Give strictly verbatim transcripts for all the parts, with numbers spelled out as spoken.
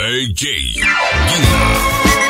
D J Gina.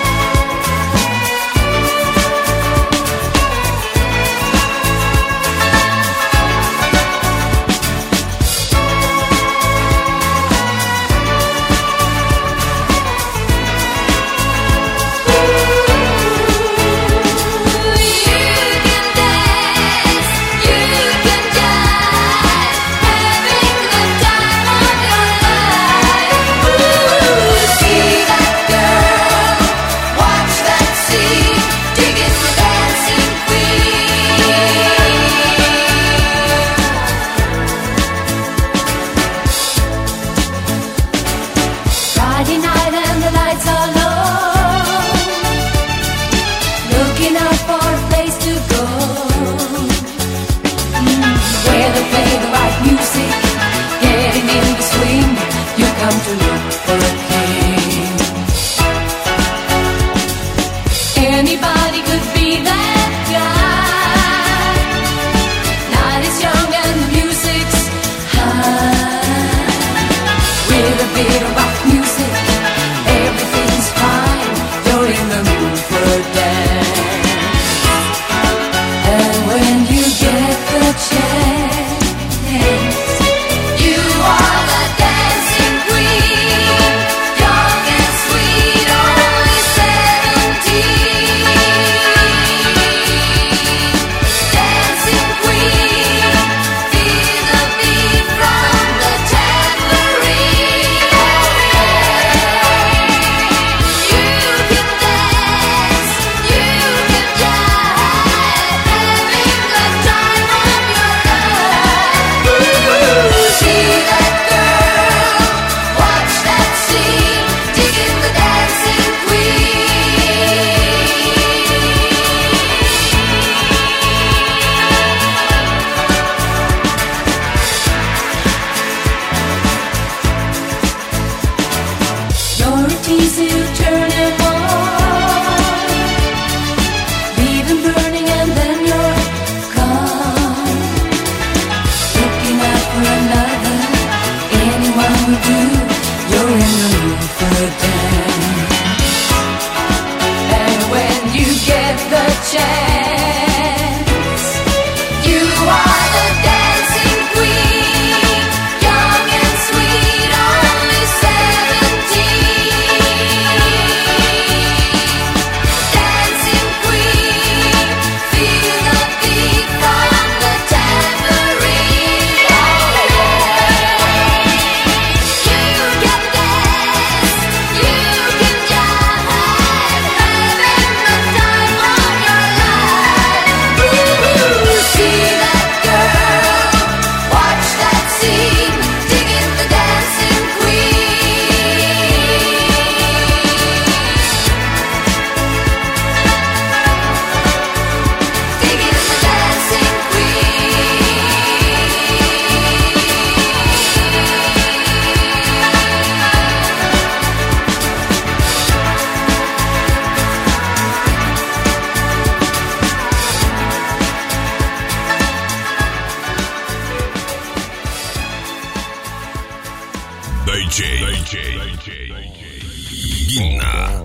D J Gina.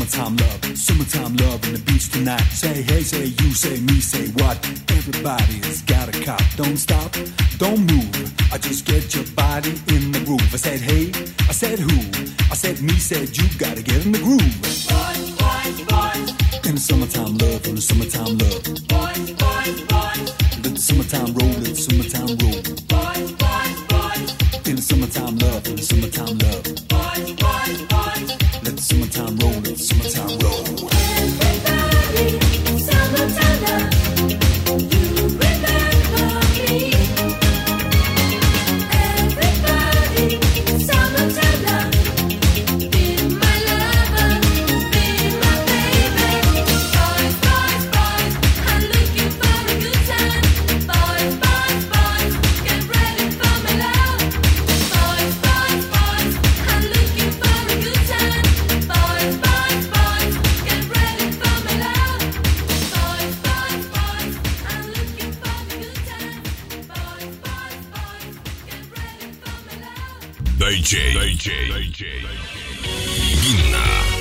summertime love, summertime love on the beach tonight. Say hey, say you, say me, say what? Everybody's got a cop. Don't stop, don't move. I just get your body in the groove. I said hey, I said who? I said me, said you. Gotta get in the groove. Boys, boys, boys. In the summertime love, in the summertime love. Boys, boys, boys. Let the summertime roll, let the summertime roll. Boys, boys, boys. In the summertime love, in the summertime love. Boys, boys, boys. Let the summertime roll, let the summertime roll. Everybody, summertime love. You remember me. Everybody, summertime love. Be my lover, be my baby. Boys, boys, boys, I'm looking for a good time. Boys, boys, boys, get ready for my love. Boys, boys, boys, I'm looking for a good time. Boys, boys, boys, get ready for my love. Boys, boys, boys, I'm looking for a good time. Boys, boys, boys, get ready for my love. D J, D J, D J, Ginna.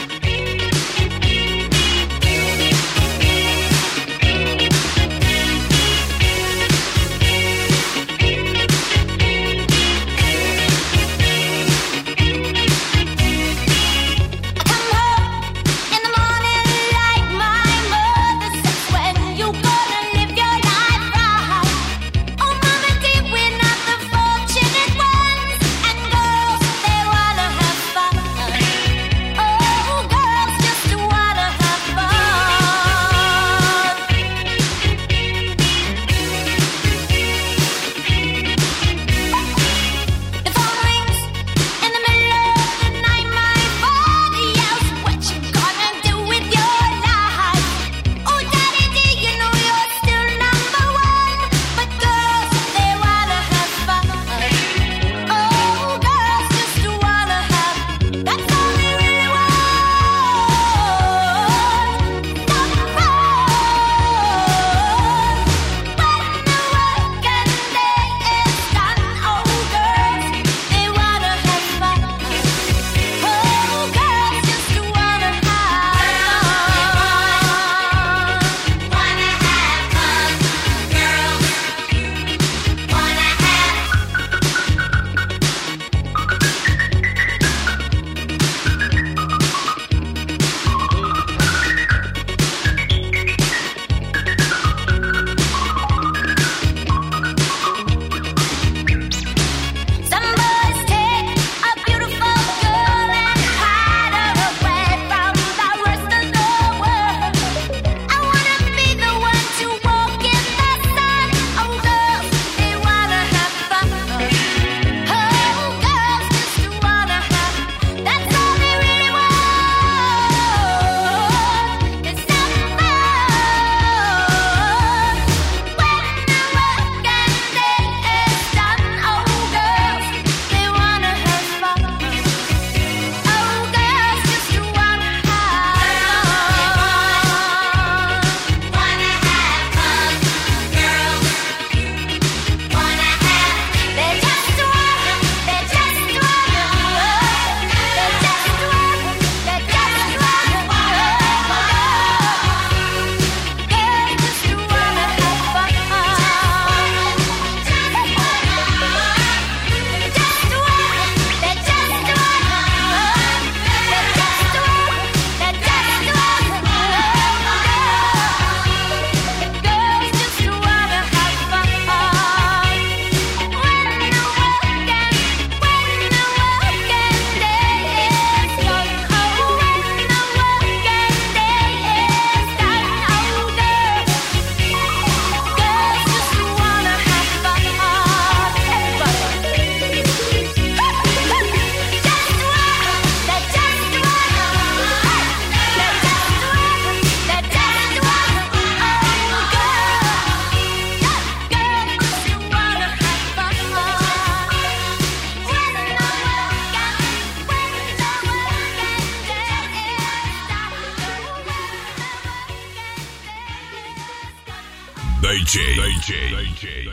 D J, D J, D J,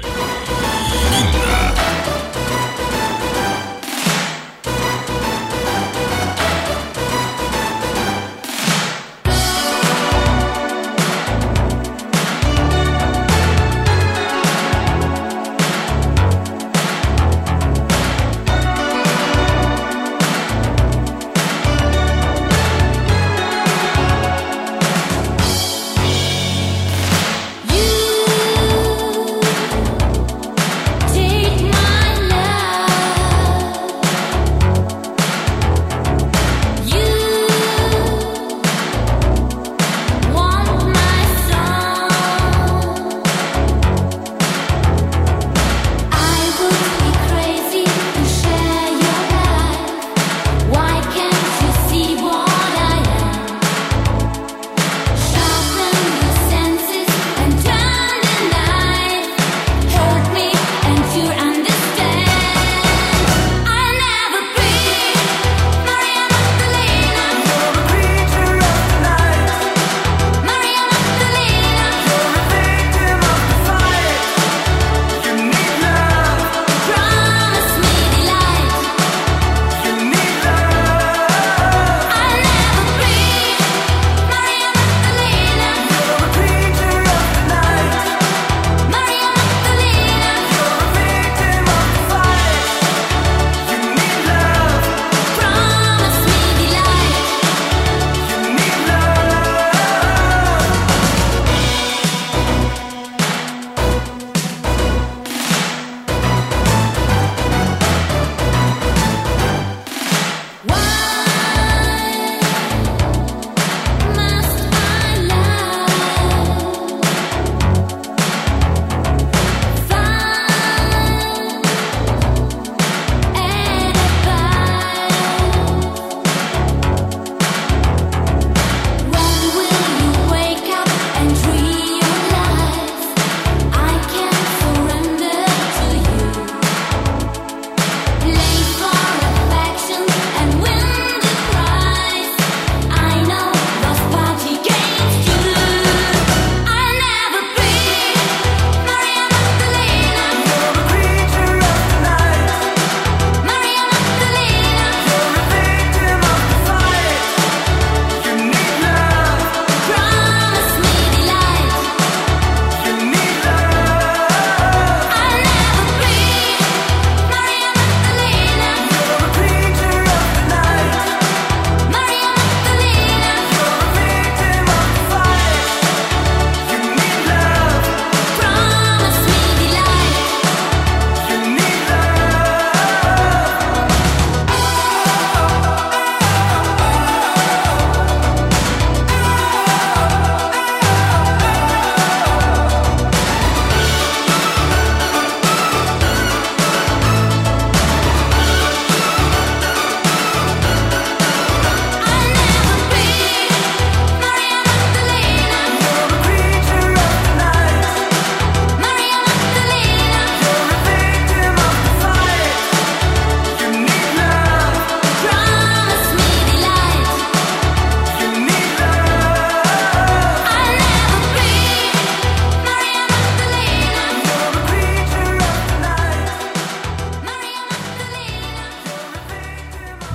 Ginna.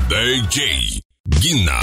D J Ghina.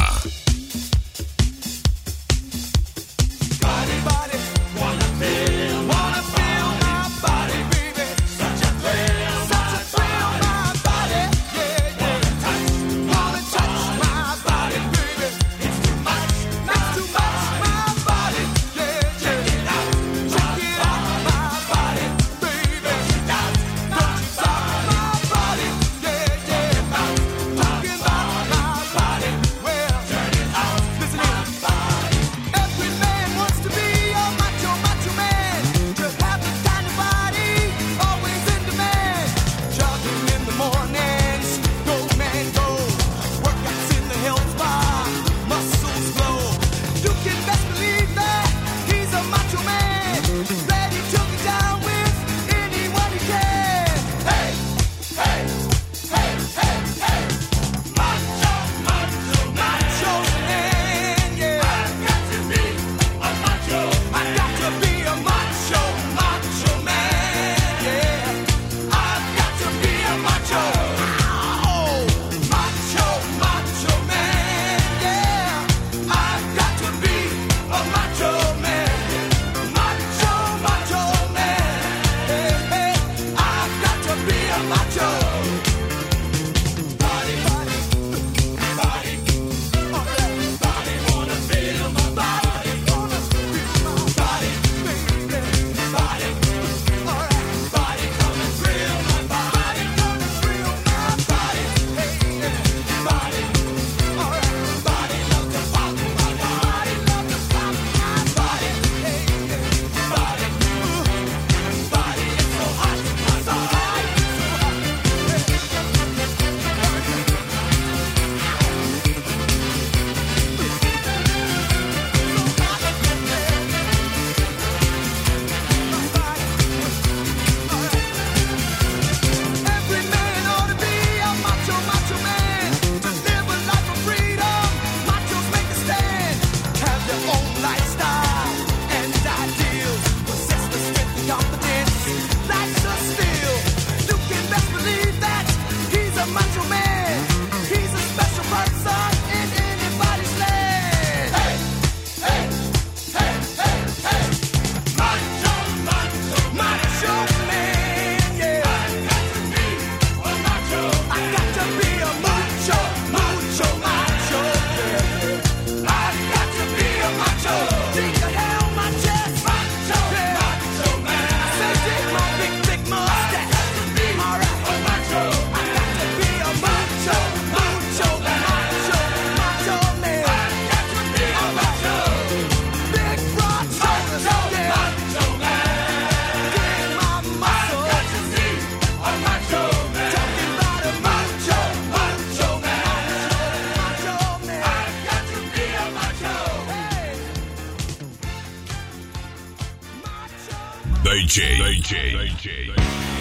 D J, D J, D J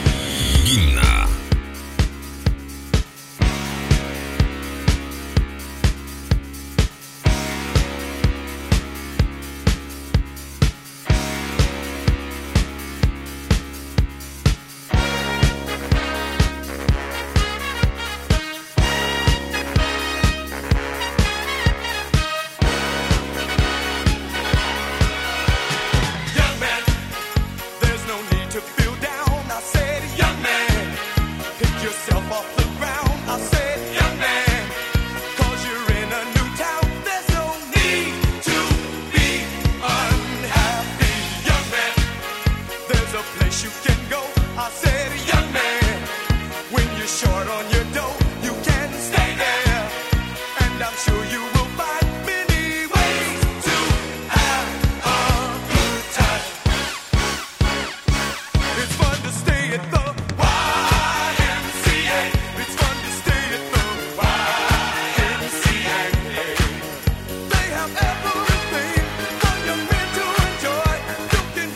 Ghina.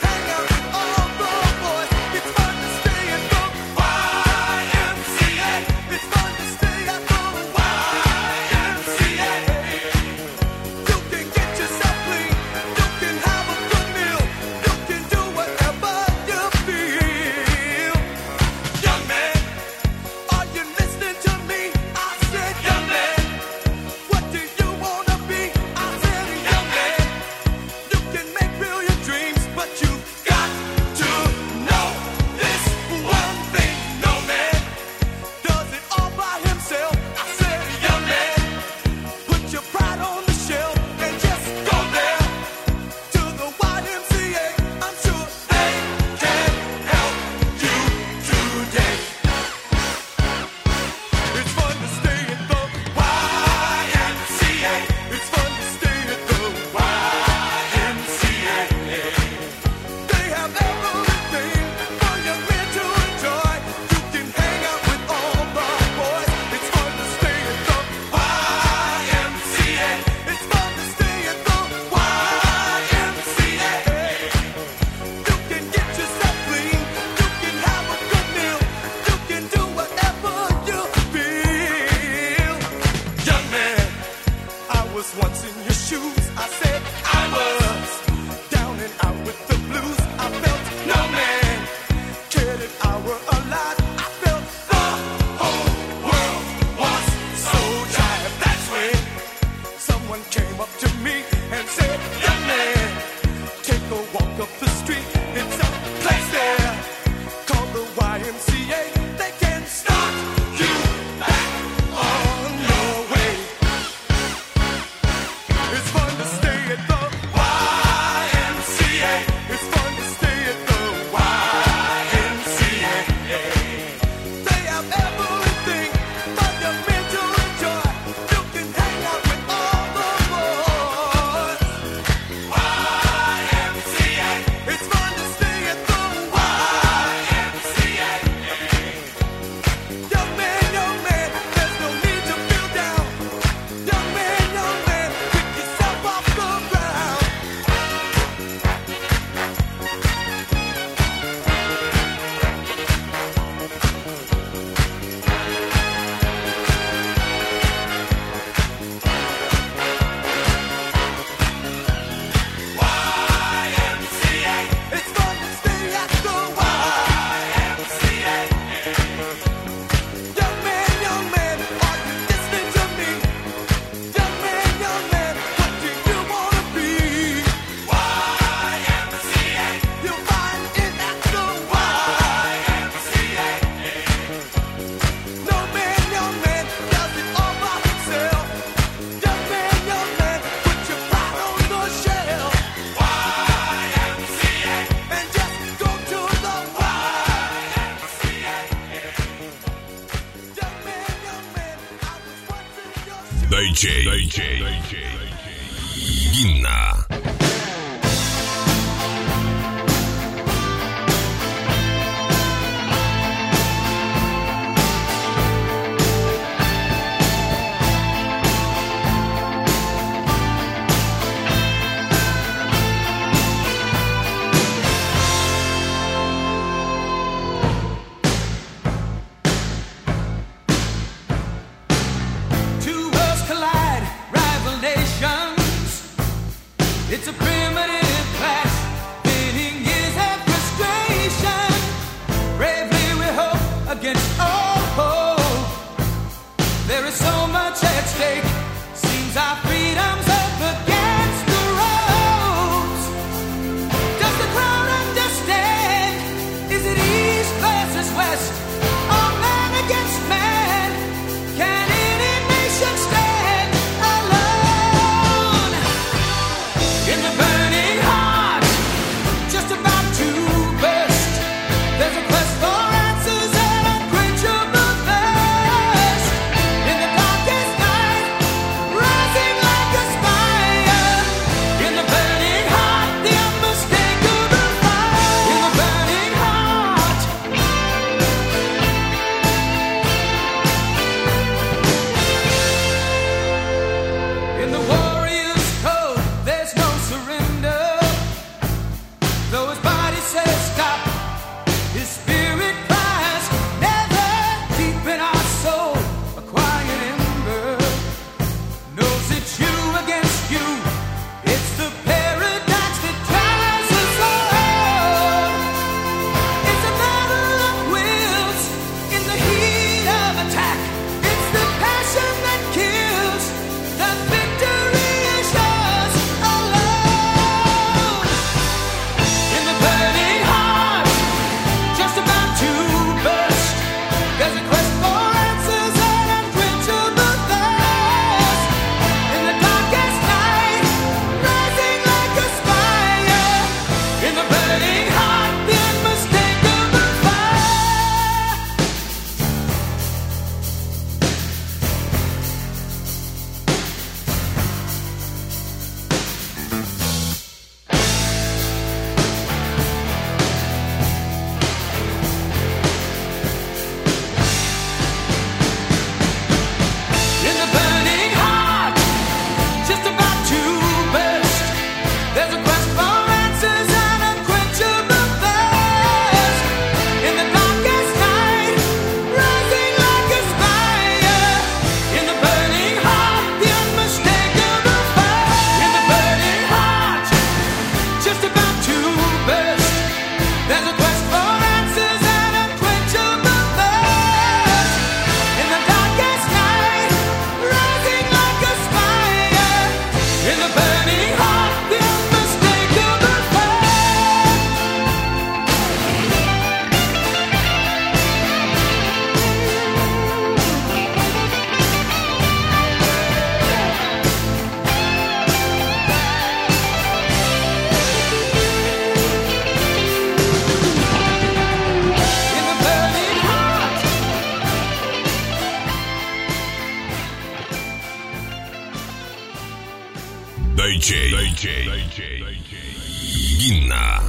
All the boys, it's fun to stay at the Y M C A. up to me and said, young man, take a walk up the street. It's a place there called the Y M C A. They can start you back on your way. It's fun to stay at the Y M C A. It's fun to stay at the Y M C A. They have everything for your men to enjoy. You can hang out with all the boys. Y M C A. It's fun to stay at the Y M C A. Young man, young man, there's no need to feel down. Young man, young man, pick yourself off the ground. It's fun to stay at the Y M C A. Young man, young man, are you listening to me? Young man, young man, what do you wanna be? Y M C A. You'll find it at the Y M C A. No man, young man, does it all by himself. Young man, young man, put your pride on the shelf. Y M C A. And just go to the Y M C A. Young man, young man, I was once in your shoes. D J, D J, Ginna. Two worlds collide, rival nations. D J, D J, D J, Ginna.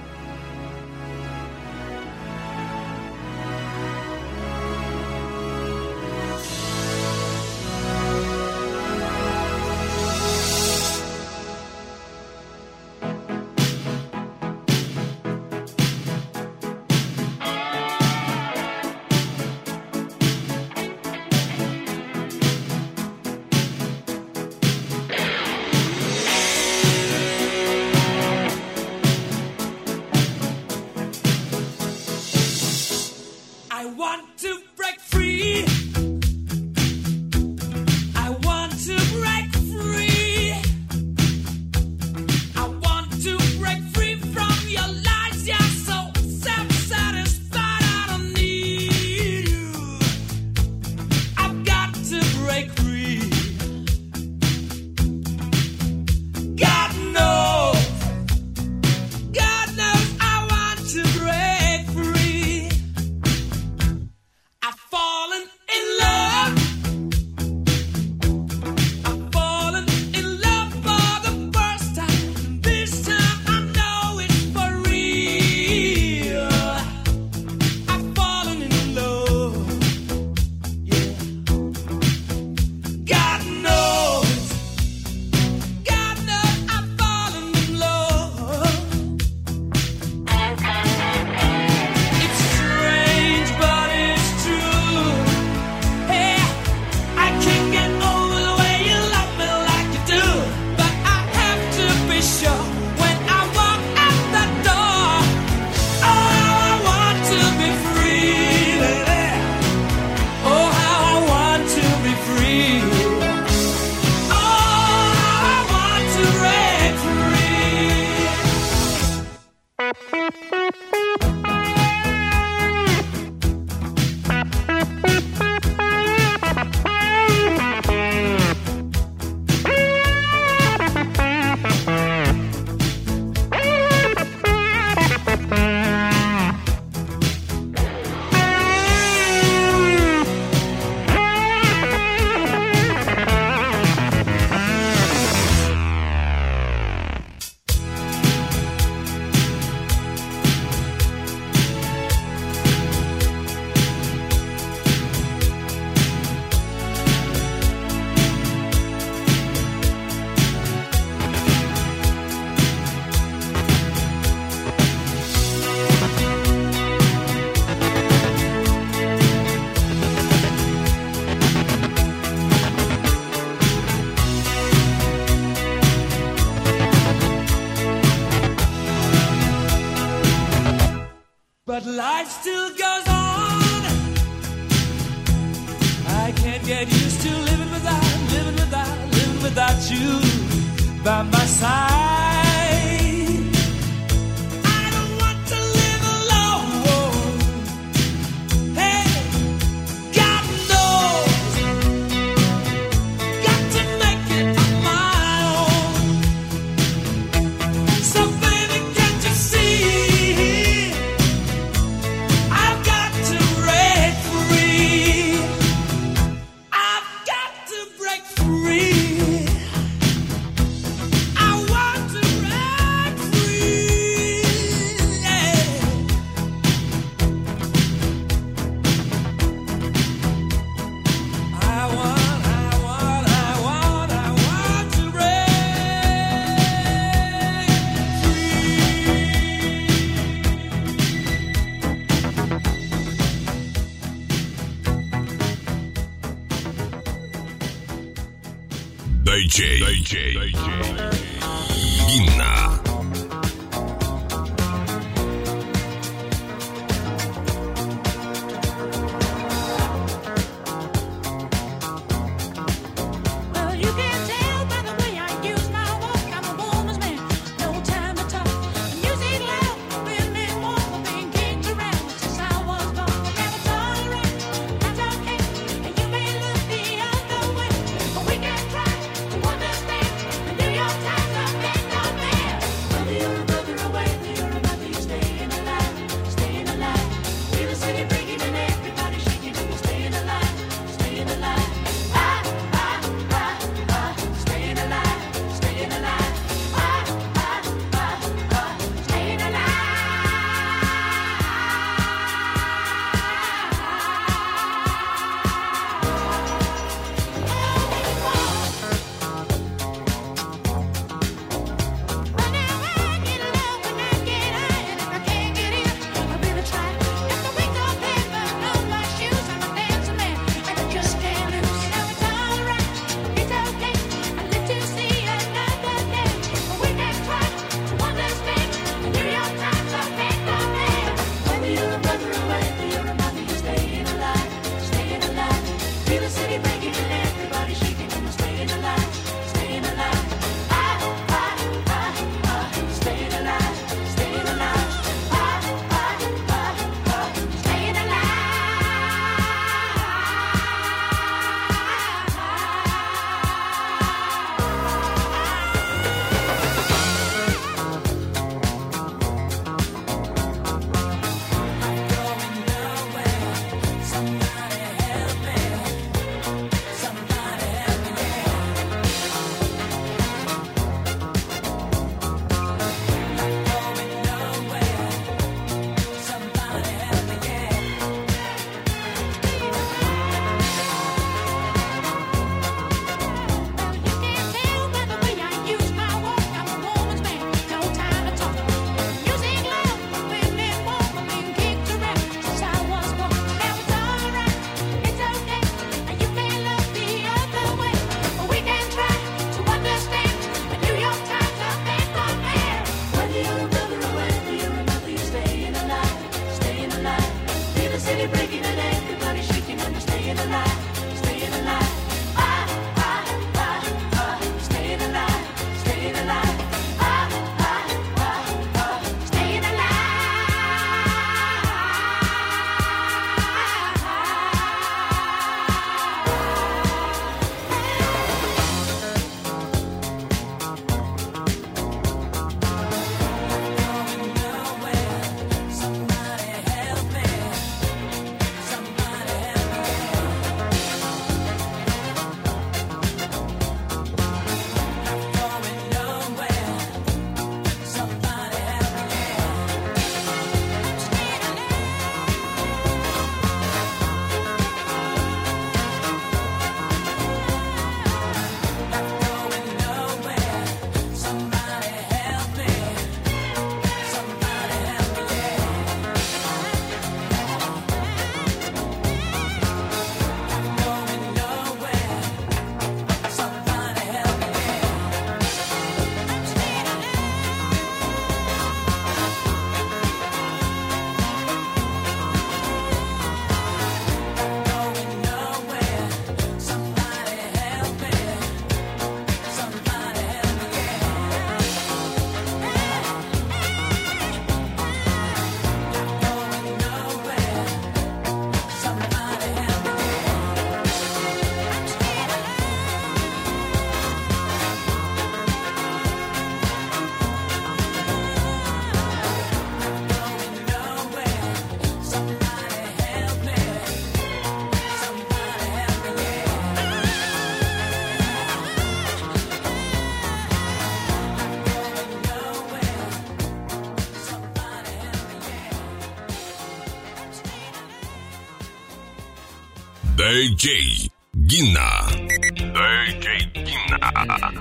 But life still goes on. I can't get used to living without, living without, living without you by my side. I don't want to live alone. Hey, God knows, got to make it on my own. So baby, can't you see? D J, D J, D J, Ginna. Well, you can tell by the way I use my walk. I'm a woman's man, no time to talk. Music loud, been me warm, been kicked around since I was born. Never tolerate, that's okay. And you may look the other way, but we can try to understand. And do your time, I make no man. D J Ghina. D J Ghina.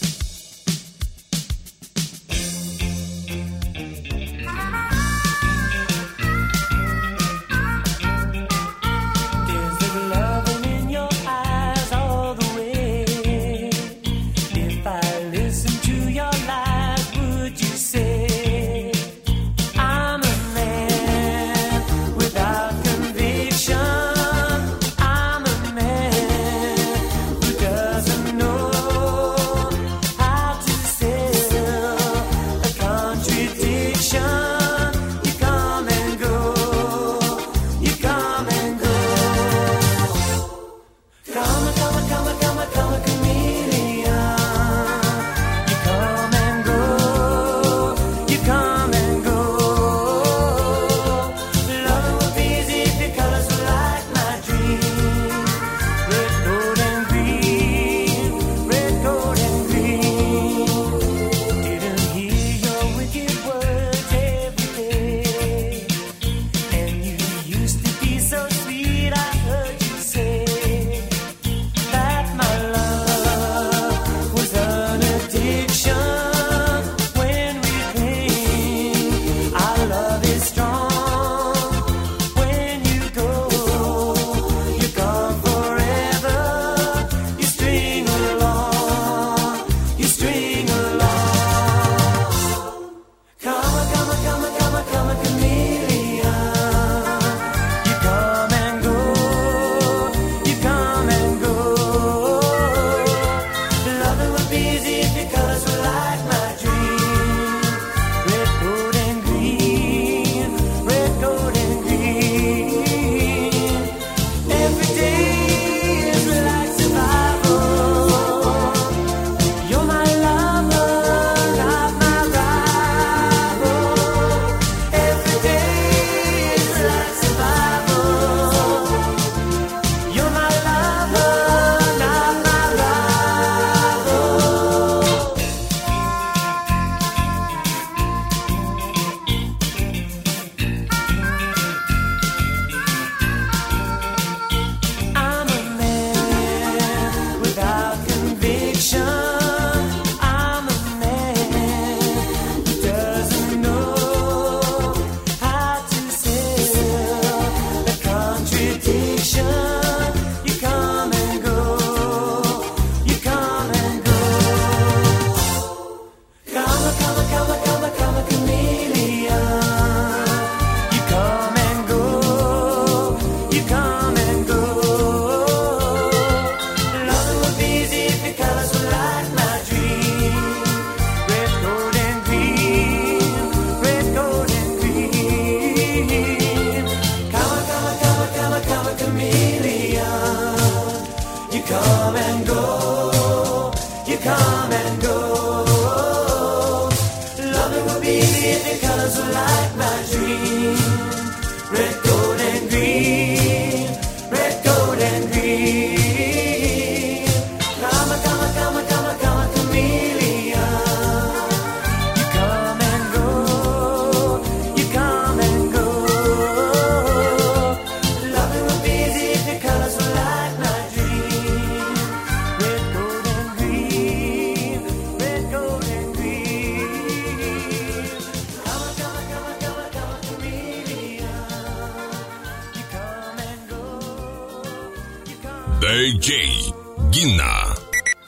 D J Ghina.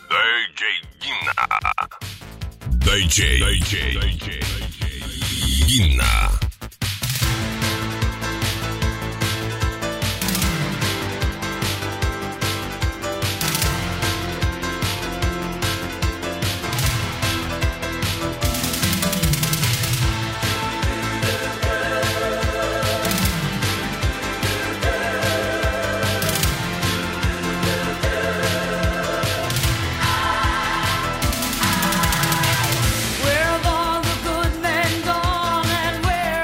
D J Ghina. D J D J D J Ghina. Where have all the good men gone, and where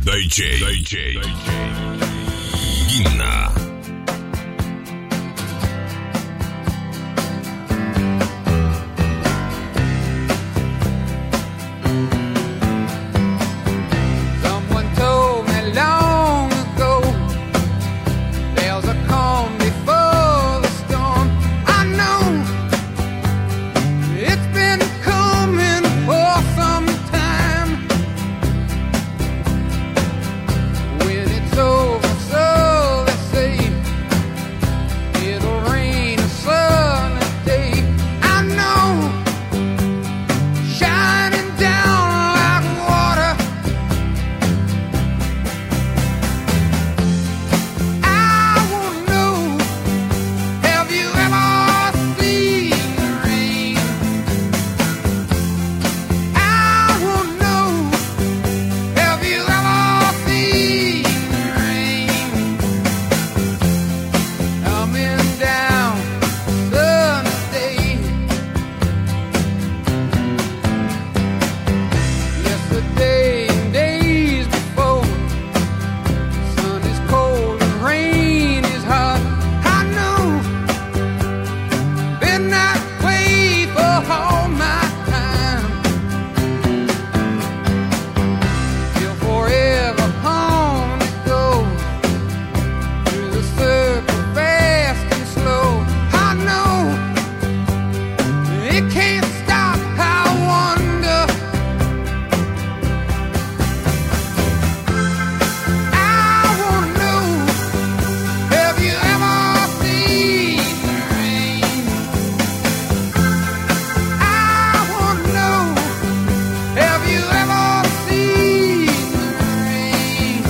диджей, диджей, Гинна. Someone told me long ago there's a calm before the storm. I know it's been coming for some time. When it's over, so they say it'll rain a sunny day. I know, shining down like water. I wanna know, have you ever seen the rain? I wanna know, have you ever seen the rain? Coming down sunny day. Yesterday and days before, sun is cold and rain is hot. I know, been that way for all my time. Till forever on it goes, through the circle fast and slow. I know, it can't stop. I wonder, I wanna know, have you ever seen the rain? I wanna know, have you ever seen the rain?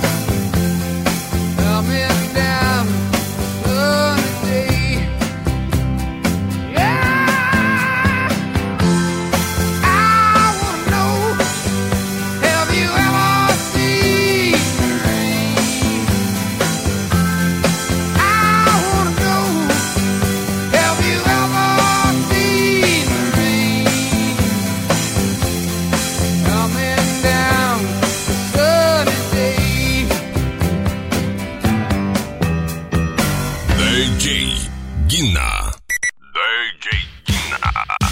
Coming down sunny day. Yeah, I wanna know, have you ever seen the rain? I wanna know, have you ever seen the rain? Coming down sunny day. диджей Гинна. диджей Гинна.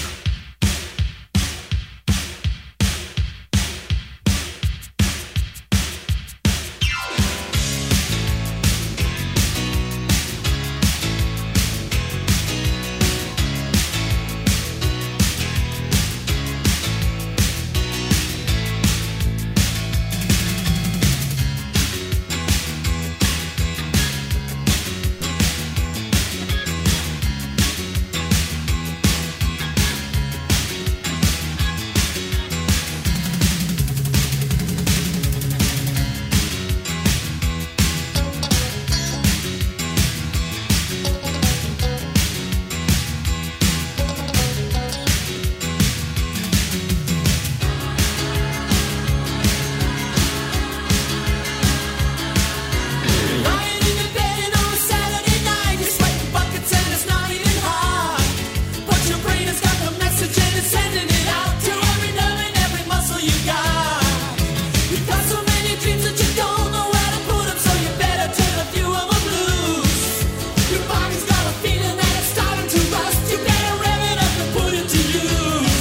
Lying in your bed on a Saturday night, you're sweating buckets and it's not even hot. But your brain has got the message and it's sending it out to every nerve and every muscle you got. You've got so many dreams that you don't know where to put 'em, so you better turn a few of 'em loose. Your body's got a feeling that it's starting to rust. You better rev it up and put it to use.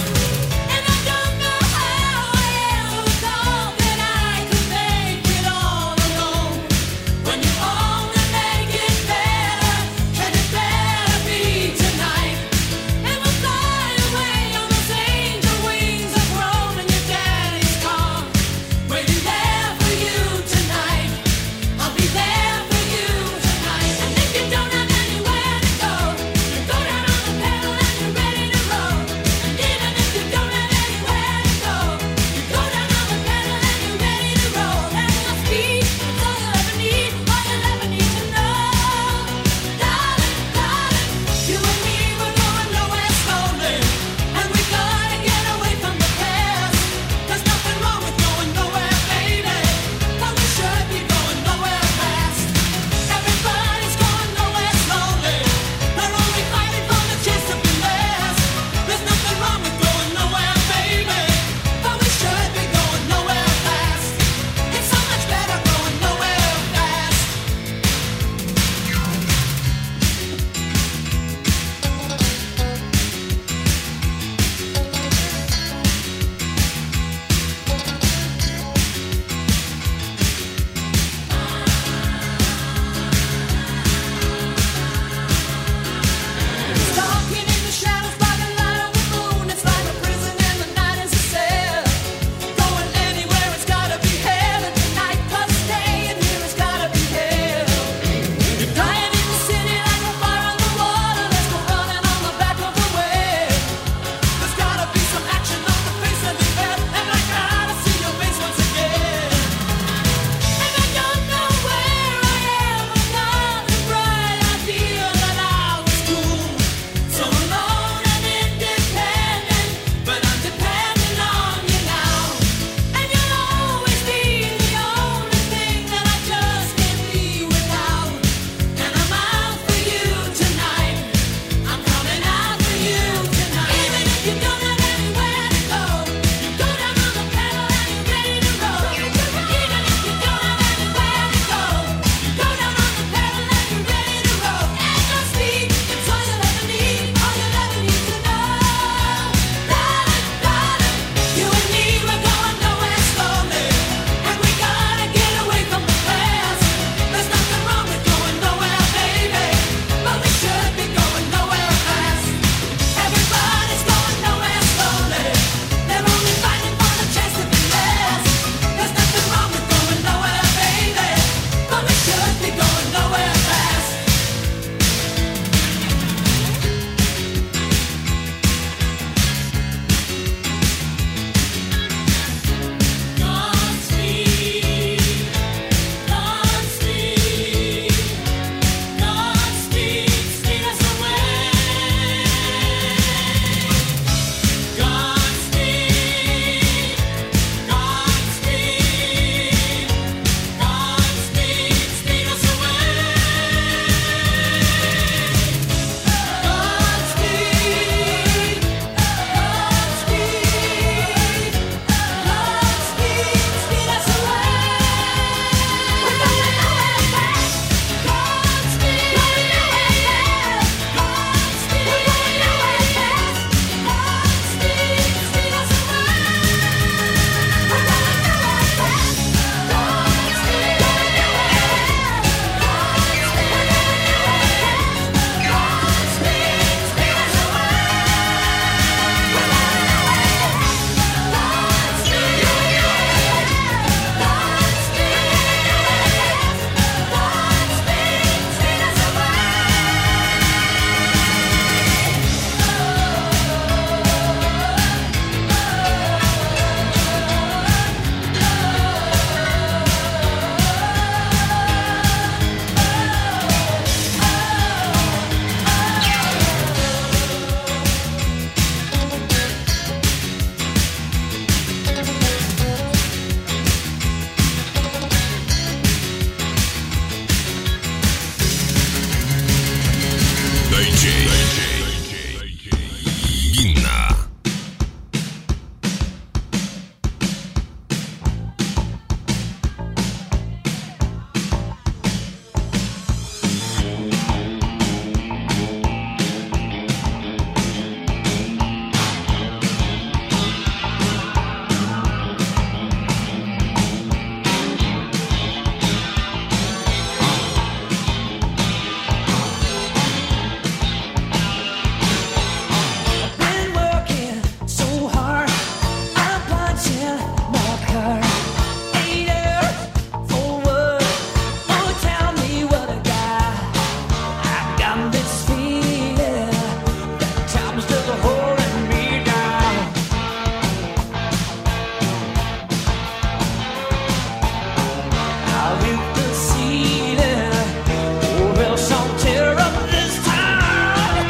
And I don't know how I ever thought that I could make it all alone. When you only make it better, and it better be tonight. And we'll fly away on those angel wings of Rome in your daddy's car, waiting there for you tonight. I'll be there for you tonight. And if you don't have anywhere to go, you go down on the pedal and you're ready to roll. And even if you don't have anywhere to go, you go down on the pedal and you're ready to roll. And must be all you'll ever need, all you'll ever need to know. Darling, darling, you and me, we're going nowhere slowly. And we gotta get away from the past. There's nothing wrong with going nowhere, baby, but we should be going nowhere fast. Everybody's going nowhere slowly. They're only fighting for the chance to be last. There's nothing wrong with going nowhere, baby, but we should be going nowhere fast. Ginna. Been working so hard, I'm punching my card. Eight hours for what? Oh, tell me what I got. I got this feeling that time's still holding me down. I hit the ceiling, or else I'll tear up this town.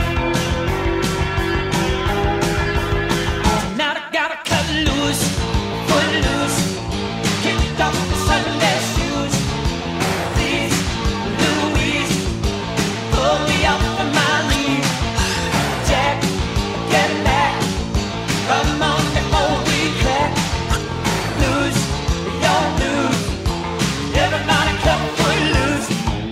Now I gotta cut loose, foot loose, kicked off the Sunday shoes. Please, Louise, pull me up from my knee. Jack, get back, come on before we crack. Lose, your blues, everybody cut foot loose.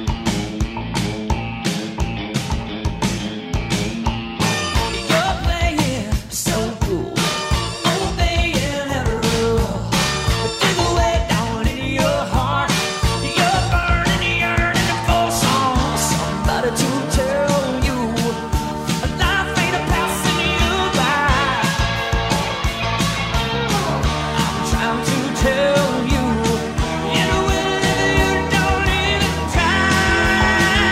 You're playing so cool, obeying every rule. Dig away down in your heart, you're burning, yearning for some somebody to tell you life ain't a passing you by. I'm trying to tell you, in a way that you don't even try.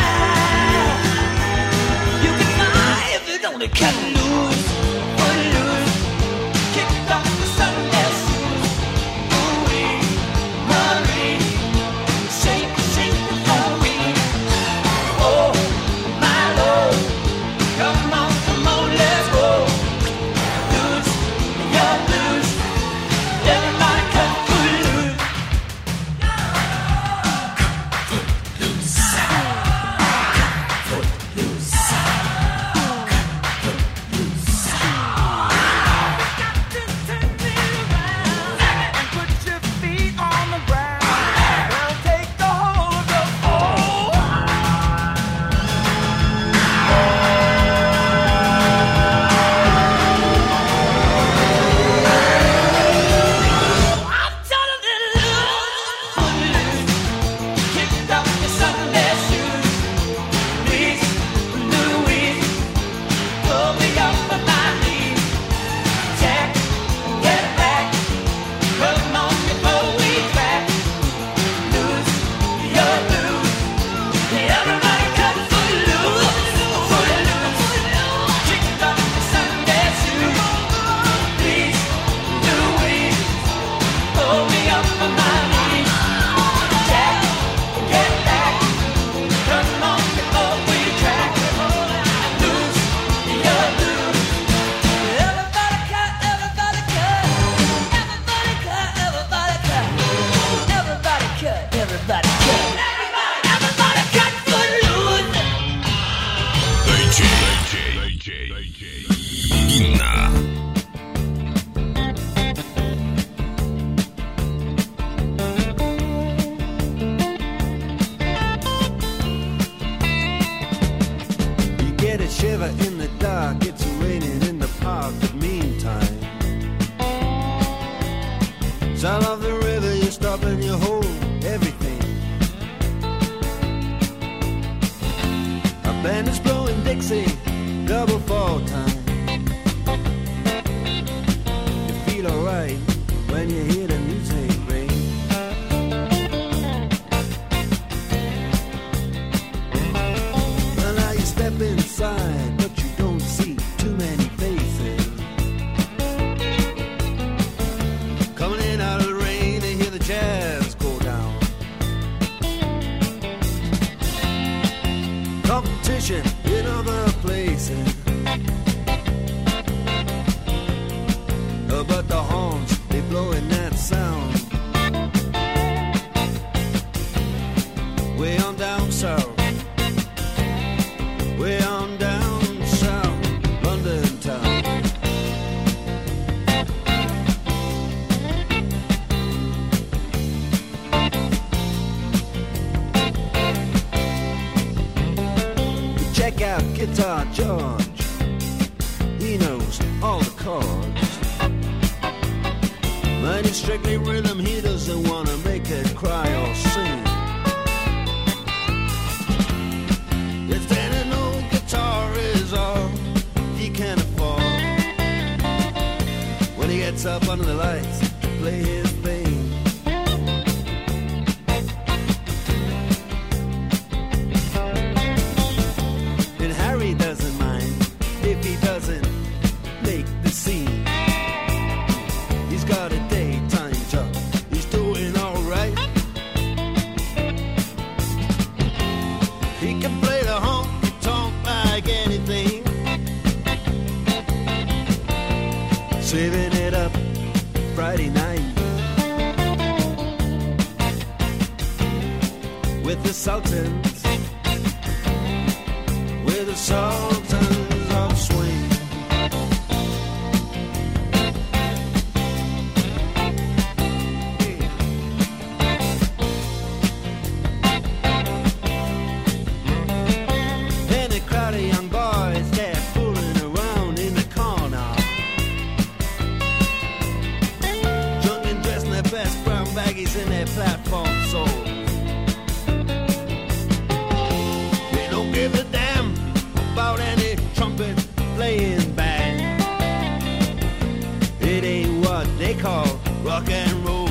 You can fly if you don't cut loose, foot loose, kicked off the Sunday shoes. Ooh-wee, Marie, shake, shake for me. Oh, my Lord, come on, come on, let's go. Loose, your blues, everybody cut foot loose. Sound of the river, you stop and you hold everything. A band is blowing Dixie, double fall time. You feel alright when you hear the music ring. Well, now you step inside, but you don't see too many faces. Coming in out of the rain and hear the jazz go down. Competition in other places, uh, but the horns, they blowing that sound. Way on down south, way on down guitar George, he knows all the chords. But it's strictly rhythm, he doesn't wanna make it cry or sing. If then an old guitar is all he can afford, when he gets up under the lights to play his thing. And Harry doesn't mind if he doesn't make the scene. He's got a daytime job, he's doing alright. He can play the honky-tonk like anything, saving it up Friday night with the Sultans, with the Sultans of Swing. And a crowd of young boys, they're fooling around in the corner, drunk and dressed in their best brown baggies in their platform soles. They don't give a damn about any trumpet playing band. It ain't what they call rock and roll.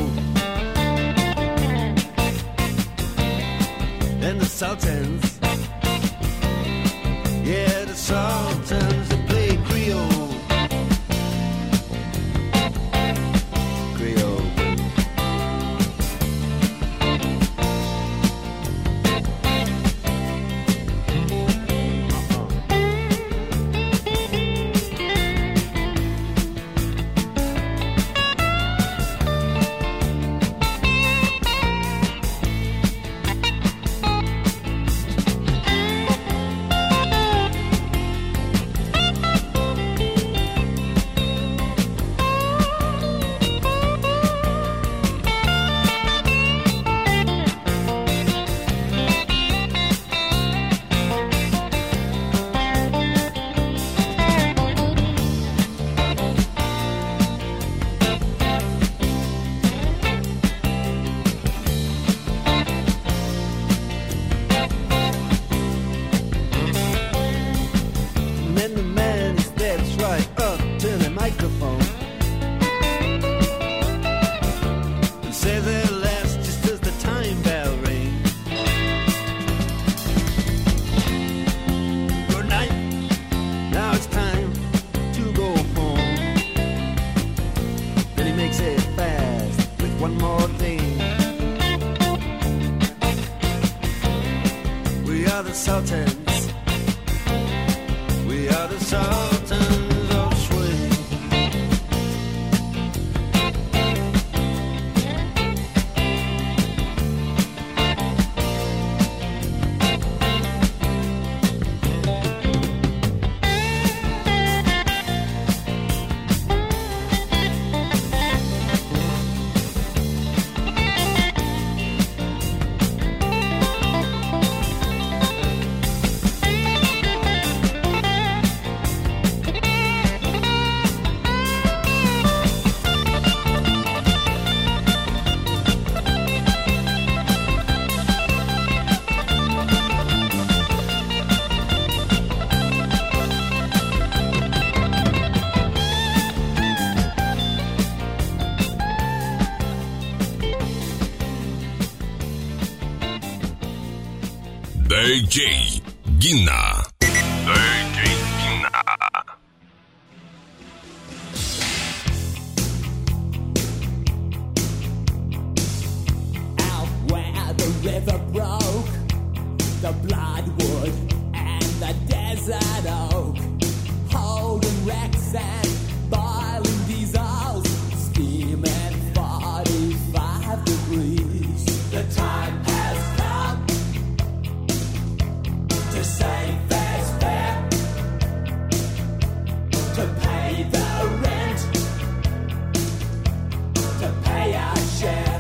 And the Sultans, yeah, the Sultans, they play Creole. Creole. And then the man steps right up to the microphone and says at last, just as the time bell rings, good night, now it's time to go home. Then he makes it fast with one more thing. We are the Sultans, we are the Sultans of Swing. D J Guina. D J Guina. Out where the river broke, the bloodwood and the desert oak, holding wrecks and boiling diesels, steaming forty-five degrees. The time has come to save fair's fair, to pay the rent, to pay our share.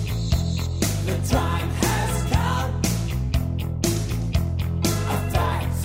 The time has come, a fact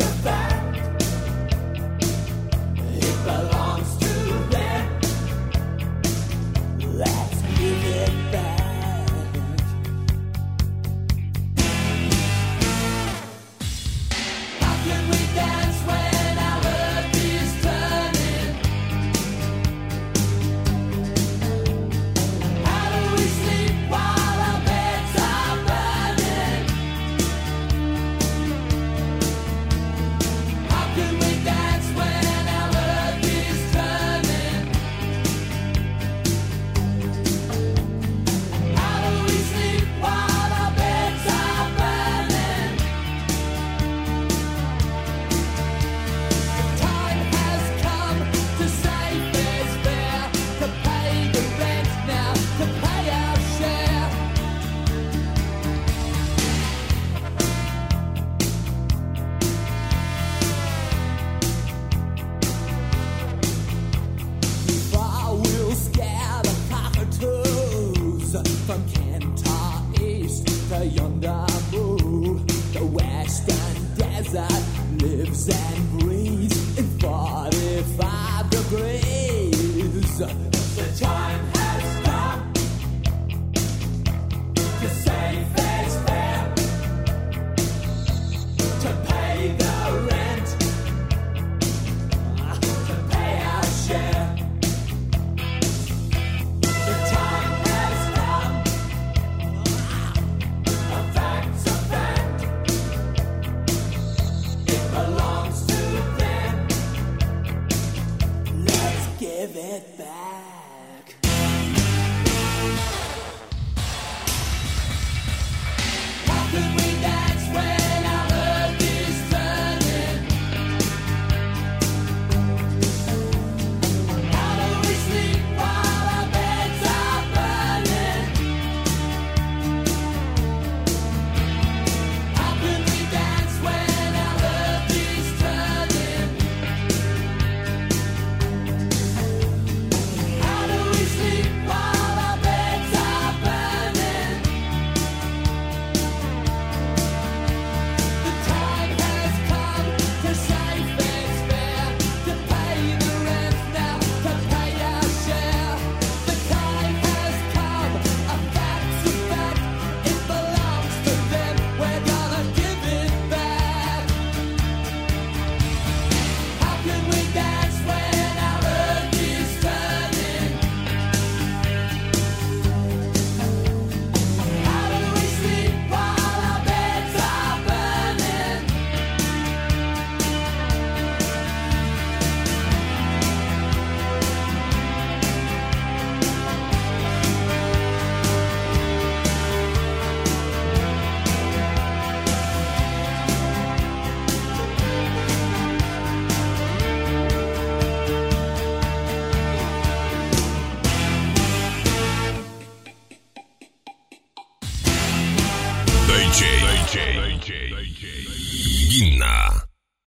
lives and breathes in forty-five degrees. The time